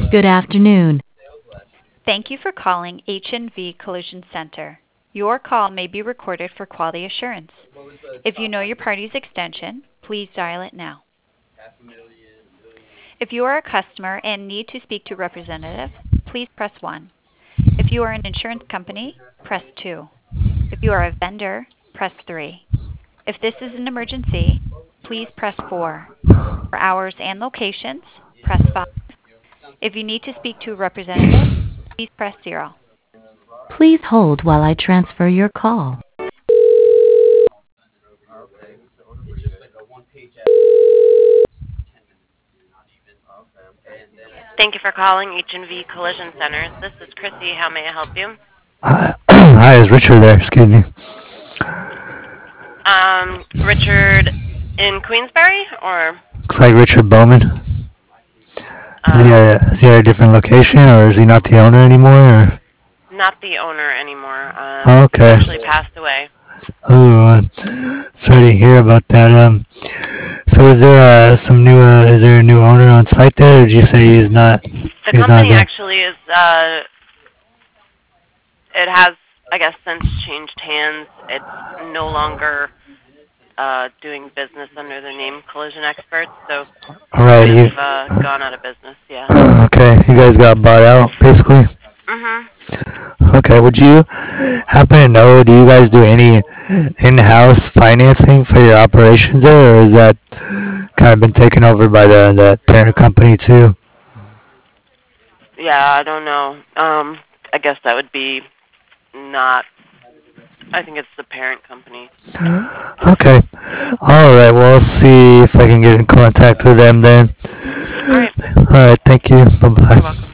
Good afternoon. Thank you for calling H&V Collision Center. Your call may be recorded for quality assurance. If you know your party's extension, please dial it now. If you are a customer and need to speak to a representative, please press 1. If you are an insurance company, press 2. If you are a vendor, press 3. If this is an emergency, please press 4. For hours and locations, press 5. If you need to speak to a representative, please press 0. Please hold while I transfer your call. Thank you for calling H&V Collision Centers. This is Chrissy. How may I help you? Hi, is Richard there? Excuse me. Richard in Queensbury, or Looks like Richard Bowman. um, Is he at a different location, or is he not the owner anymore? Or? not the owner anymore. Oh, He okay. actually passed away. Oh, sorry to hear about that. So is there is there a new owner on site there, or did you say he's not? The He's not company there. actually is, it has, I guess, since changed hands. It's no longer doing business under the name Collision Experts, so All right. they've gone out of business, yeah. Okay. You guys got bought out, basically. Mm-hmm. Okay. Would you happen to know? Do you guys do any in-house financing for your operations there, or is that kind of been taken over by the parent company too? Yeah, I don't know. I guess that would be not, I think it's the parent company. Okay. All right. Well, I'll see if I can get in contact with them then. All right. All right. Thank you. Bye You're bye. welcome.